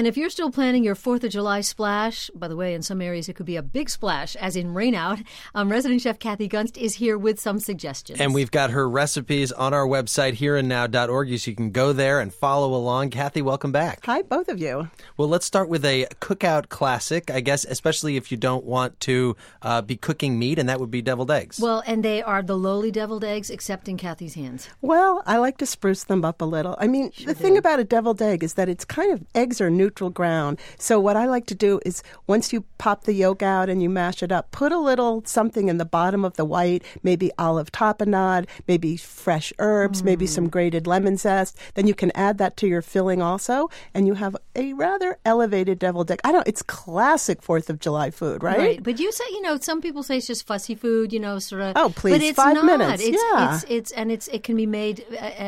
And if you're still planning your 4th of July splash, by the way, in some areas it could be a big splash, as in rain out, resident chef Kathy Gunst is here with some suggestions. And we've got her recipes on our website, hereandnow.org, so you can go there and follow along. Kathy, welcome back. Hi, both of you. Well, let's start with a cookout classic, I guess, especially if you don't want to be cooking meat, and that would be deviled eggs. Well, and they are the lowly deviled eggs, except in Kathy's hands. Well, I like to spruce them up a little. I mean, the thing about a deviled egg is that it's kind of, eggs are neutral ground. So what I like to do is once you pop the yolk out and you mash it up, put a little something in the bottom of the white, maybe olive tapenade, maybe fresh herbs, maybe some grated lemon zest. Then you can add that to your filling also, and you have a rather elevated deviled egg. It's classic 4th of July food, right? Right. But you say, some people say it's just fussy food, sort of. Oh, please, but it's 5 not. minutes. It can be made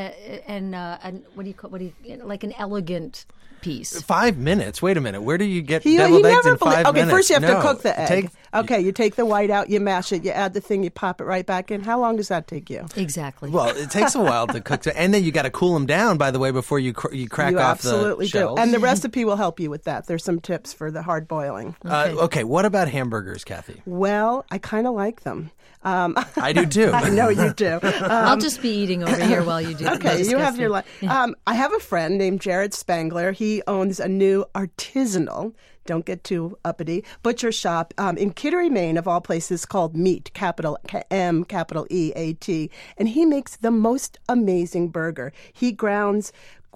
and like an elegant piece. 5 minutes? Wait a minute. Where do you get deviled eggs in 5 minutes? Okay, first you have to cook the egg. You take the white out, you mash it, you add the thing, you pop it right back in. How long does that take you? Exactly. Well, it takes a while to cook, and then you got to cool them down, by the way, before you crack off the shells. You absolutely do. And the recipe will help you with that. There's some tips for the hard boiling. Okay, what about hamburgers, Kathy? Well, I kind of like them. I do too. I know you do. I'll just be eating over here while you do. Okay, you have your life. I have a friend named Jared Spangler. He owns a new artisanal, don't get too uppity, butcher shop in Kittery, Maine, of all places, called Meat, capital M, capital E-A-T. And he makes the most amazing burger. He ground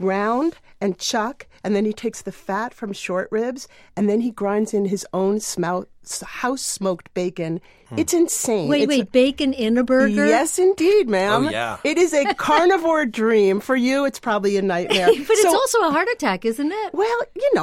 and chuck, and then he takes the fat from short ribs, and then he grinds in his own house-smoked bacon. It's insane. Wait, bacon in a burger? Yes, indeed, ma'am. Oh, yeah. It is a carnivore dream. For you, it's probably a nightmare. But it's also a heart attack, isn't it? Well,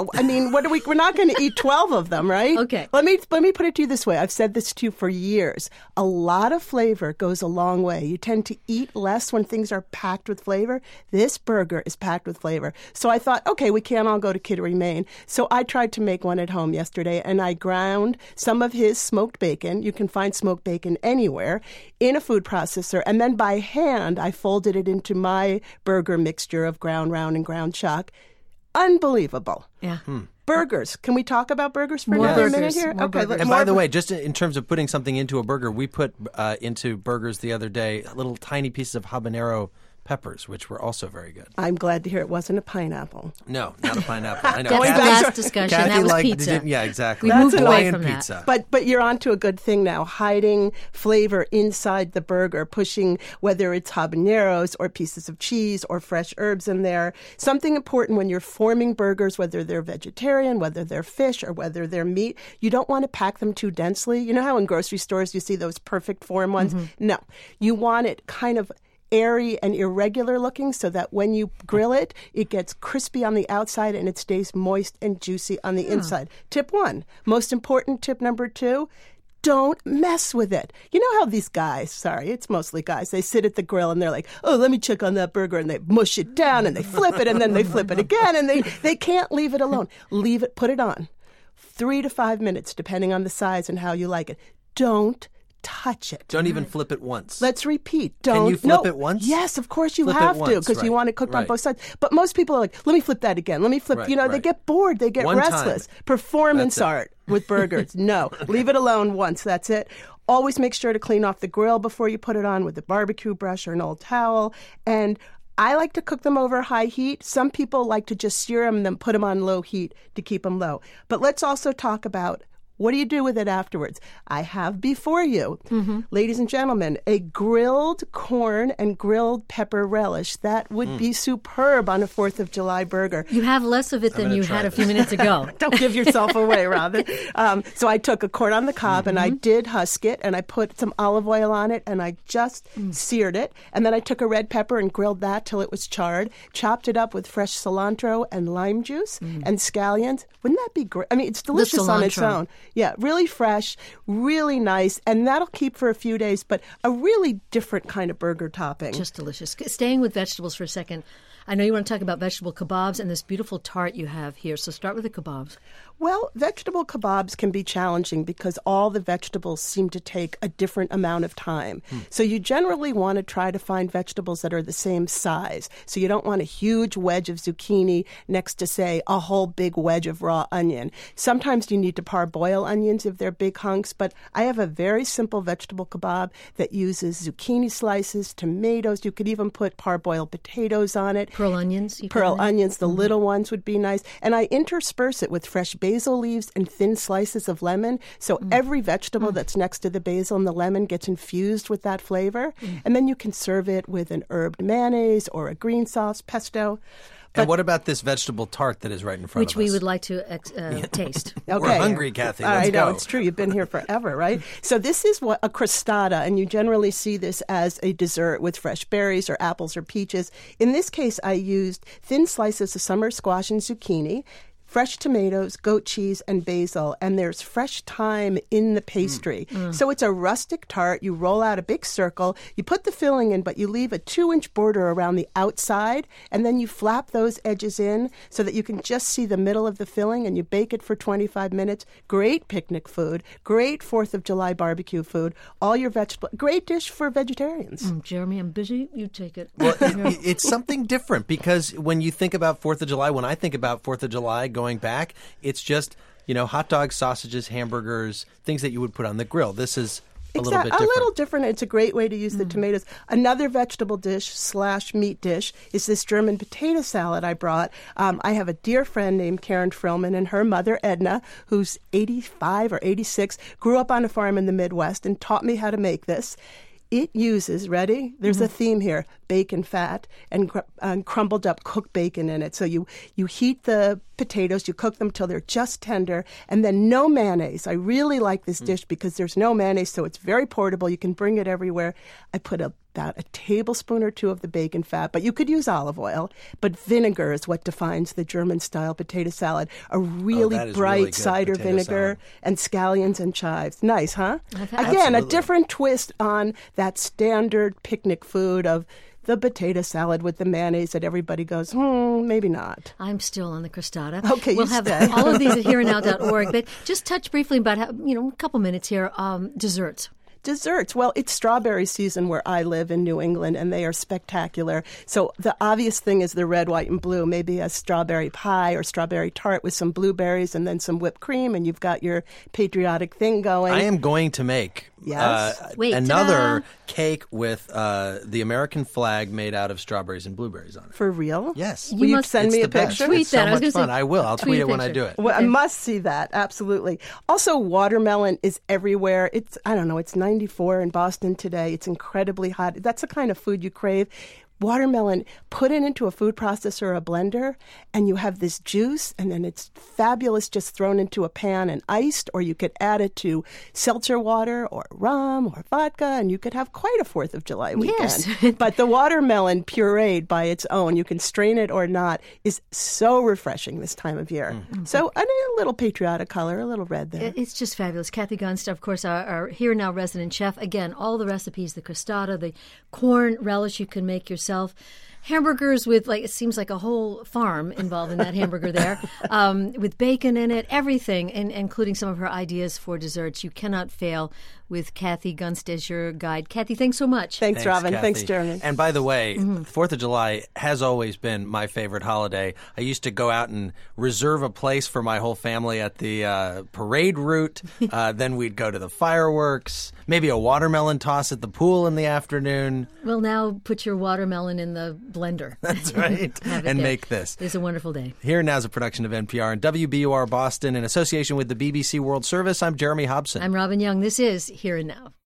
we're not going to eat 12 of them, right? Okay. Let me put it to you this way. I've said this to you for years. A lot of flavor goes a long way. You tend to eat less when things are packed with flavor. This burger is packed with flavor. So I thought, okay, we can't all go to Kittery, Maine. So I tried to make one at home yesterday, and I ground some of his smoked bacon. You can find smoked bacon anywhere in a food processor. And then by hand, I folded it into my burger mixture of ground round and ground chuck. Unbelievable. Yeah. Burgers. Can we talk about burgers for More a minute here? More burgers. And by the way, just in terms of putting something into a burger, we put into burgers the other day little tiny pieces of habanero peppers, which were also very good. I'm glad to hear it wasn't a pineapple. No, not a pineapple. I know. That's the last discussion. Kathy that was liked, pizza. Yeah, exactly. We moved away Hawaiian from that. pizza. But you're onto a good thing now, hiding flavor inside the burger, pushing whether it's habaneros or pieces of cheese or fresh herbs in there. Something important when you're forming burgers, whether they're vegetarian, whether they're fish, or whether they're meat, you don't want to pack them too densely. You know how in grocery stores you see those perfect form ones? Mm-hmm. No. You want it kind of airy and irregular looking so that when you grill it, it gets crispy on the outside and it stays moist and juicy on the inside. Tip 1. Most important tip number 2, don't mess with it. You know how these guys, it's mostly guys, they sit at the grill and they're like, oh, let me check on that burger, and they mush it down and they flip it and then they flip it again and they can't leave it alone. Leave it, put it on. 3 to 5 minutes, depending on the size and how you like it. Don't touch it. Don't even flip it once. Let's repeat. Can you flip it once? Yes, of course you Flip have it to, once, because you right, want it cooked on right. both sides. But most people are like, let me flip that again. Let me flip. Right, They right. get bored. They get One restless. time. Performance That's it. art with burgers. No, leave it alone once. That's it. Always make sure to clean off the grill before you put it on with a barbecue brush or an old towel. And I like to cook them over high heat. Some people like to just sear them and then put them on low heat to keep them low. But let's also talk about, what do you do with it afterwards? I have before you, ladies and gentlemen, a grilled corn and grilled pepper relish. That would be superb on a 4th of July burger. You have less of it than you had a few minutes ago. Don't give yourself away, Robin. So I took a corn on the cob and I did husk it and I put some olive oil on it and I just seared it. And then I took a red pepper and grilled that till it was charred, chopped it up with fresh cilantro and lime juice and scallions. Wouldn't that be great? I mean, it's delicious on its own. Yeah, really fresh, really nice, and that'll keep for a few days, but a really different kind of burger topping. Just delicious. Staying with vegetables for a second, I know you want to talk about vegetable kebabs and this beautiful tart you have here. So start with the kebabs. Well, vegetable kebabs can be challenging because all the vegetables seem to take a different amount of time. So you generally want to try to find vegetables that are the same size. So you don't want a huge wedge of zucchini next to, say, a whole big wedge of raw onion. Sometimes you need to parboil onions if they're big hunks, but I have a very simple vegetable kebab that uses zucchini slices, tomatoes. You could even put parboiled potatoes on it. Pearl onions? Pearl onions, the little ones would be nice. And I intersperse it with fresh basil leaves and thin slices of lemon. So every vegetable that's next to the basil and the lemon gets infused with that flavor. And then you can serve it with an herbed mayonnaise or a green sauce, pesto. And what about this vegetable tart that is right in front of us? Which we would like to taste. Okay. We're hungry, Kathy. Let's I know, go. it's true. You've been here forever, right? So this is a crostata, and you generally see this as a dessert with fresh berries or apples or peaches. In this case, I used thin slices of summer squash and zucchini, fresh tomatoes, goat cheese, and basil, and there's fresh thyme in the pastry. So it's a rustic tart. You roll out a big circle, you put the filling in, but you leave a 2-inch border around the outside, and then you flap those edges in so that you can just see the middle of the filling, and you bake it for 25 minutes. Great picnic food, great 4th of July barbecue food, all your vegetable, great dish for vegetarians. Jeremy, I'm busy. You take it. Well, it's something different because when you think about 4th of July, when I think about 4th of July going back, it's just, hot dogs, sausages, hamburgers, things that you would put on the grill. This is a little bit different. A little different. It's a great way to use the tomatoes. Another vegetable dish / meat dish is this German potato salad I brought. I have a dear friend named Karen Frillman, and her mother, Edna, who's 85 or 86, grew up on a farm in the Midwest and taught me how to make this. It uses, ready? There's a theme here, bacon fat and crumbled up cooked bacon in it. So you heat the potatoes, you cook them till they're just tender, and then no mayonnaise. I really like this dish because there's no mayonnaise, so it's very portable. You can bring it everywhere. I put about a tablespoon or 2 of the bacon fat, but you could use olive oil. But vinegar is what defines the German-style potato salad. A really bright really cider vinegar salad. and scallions and chives. Nice, huh? Again, Absolutely. a different twist on that standard picnic food of the potato salad with the mayonnaise that everybody goes, maybe not. I'm still on the crostata. Okay, we'll you have stay. all of these at hereandnow.org. But just touch briefly about how, a couple minutes here. Desserts. Desserts. Well, it's strawberry season where I live in New England, and they are spectacular. So the obvious thing is the red, white, and blue. Maybe a strawberry pie or strawberry tart with some blueberries and then some whipped cream, and you've got your patriotic thing going. I am going to make another cake with the American flag made out of strawberries and blueberries on it. For real? Yes. Will you send It's me the a picture? best. Tweet It's so that. I was much gonna fun. say, I will. I'll tweet it when I do it. Well, I must see that. Absolutely. Also, watermelon is everywhere. It's 94 in Boston today. It's incredibly hot. That's the kind of food you crave. Watermelon, put it into a food processor or a blender, and you have this juice, and then it's fabulous just thrown into a pan and iced, or you could add it to seltzer water or rum or vodka, and you could have quite a 4th of July weekend. Yes. But the watermelon pureed by its own, you can strain it or not, is so refreshing this time of year. So a little patriotic color, a little red there. It's just fabulous. Kathy Gunst, of course, our Here Now resident chef. Again, all the recipes, the crostata, the corn relish you can make yourself. Hamburgers with, it seems like a whole farm involved in that hamburger there, with bacon in it, everything, including some of her ideas for desserts. You cannot fail with Kathy Gunst as your guide. Kathy, thanks so much. Thanks, Robin. Kathy. Thanks, Jeremy. And by the way, 4th of July has always been my favorite holiday. I used to go out and reserve a place for my whole family at the parade route. Then we'd go to the fireworks, maybe a watermelon toss at the pool in the afternoon. Well, now put your watermelon in the blender. That's right. And make this. It's a wonderful day. Here Now is a production of NPR and WBUR Boston in association with the BBC World Service. I'm Jeremy Hobson. I'm Robin Young. This is Here and Now.